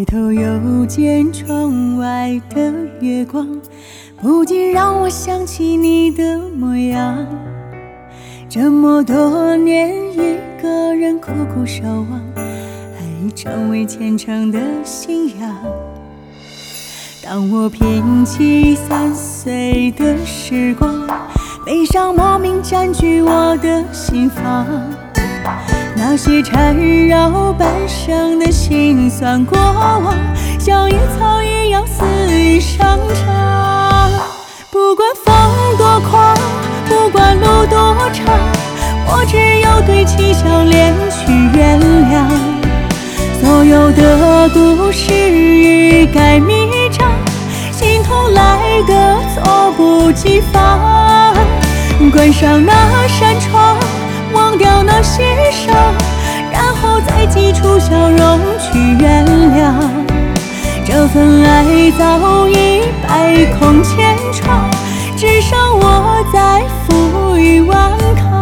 头又见窗外的月光，不禁让我想起你的模样。这么多年一个人苦苦守望，爱已成为虔诚的信仰。当我拼起3岁的时光，悲伤莫名占据我的心房，那些缠绕半生的辛酸过往，像野草一样肆意生长。不管风多狂，不管路多长，我只有对齐笑脸去原谅。所有的故事欲盖弥彰，心痛来得猝不及防。关上那扇窗，忘掉那些伤，然后再挤出笑容去原谅。这份爱早已百孔千疮，只剩我在负隅顽抗。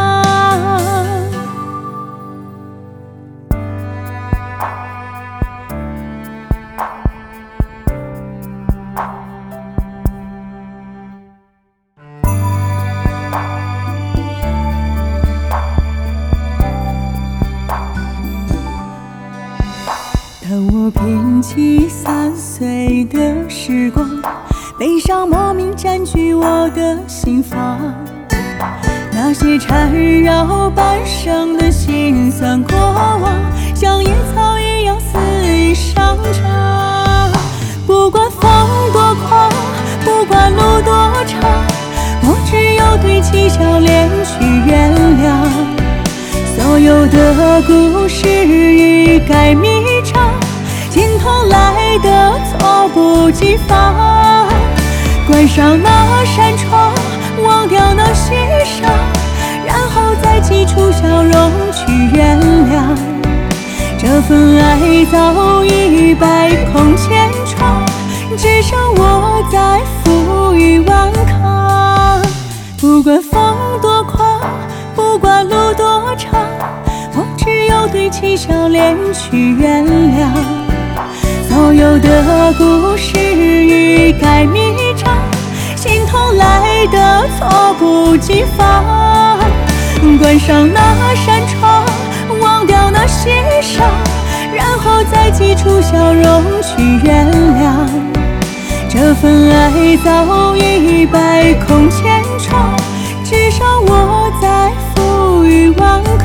当我拼起3岁的时光，悲伤莫名占据我的心房，那些缠绕半生的辛酸过往，像野草一样肆意生长。不管风多狂，不管路多长，我只有对齐笑脸去原谅。所有的故事欲盖弥彰，心痛来得猝不及防。关上那扇窗，忘掉那些伤，然后再挤出笑容去原谅。这份爱早已百孔千疮，只剩我在负隅顽抗。不管风多狂，不管路多长，我只有对齐笑脸去原谅。所有的故事欲盖弥彰，心痛来得猝不及防。关上那扇窗，忘掉那些伤，然后再挤出笑容去原谅。这份爱早已百孔千疮，只剩我在负隅顽抗。